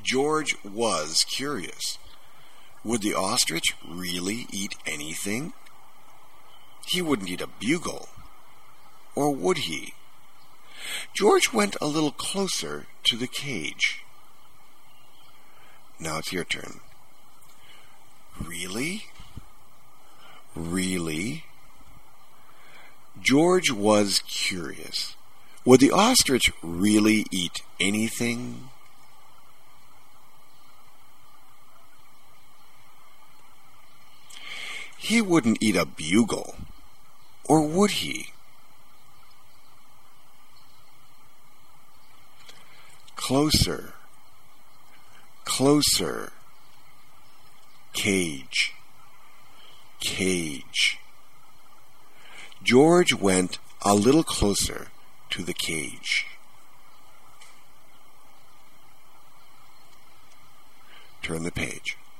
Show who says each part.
Speaker 1: George was curious. Would the ostrich really eat anything? He wouldn't eat a bugle. Or would he? George went a little closer to the cage. Now it's your turn. Really? Really? George was curious. Would the ostrich really eat anything? He wouldn't eat a bugle. Or would he? Closer. Closer. Cage. Cage. George went a little closer to the cage. Turn the page.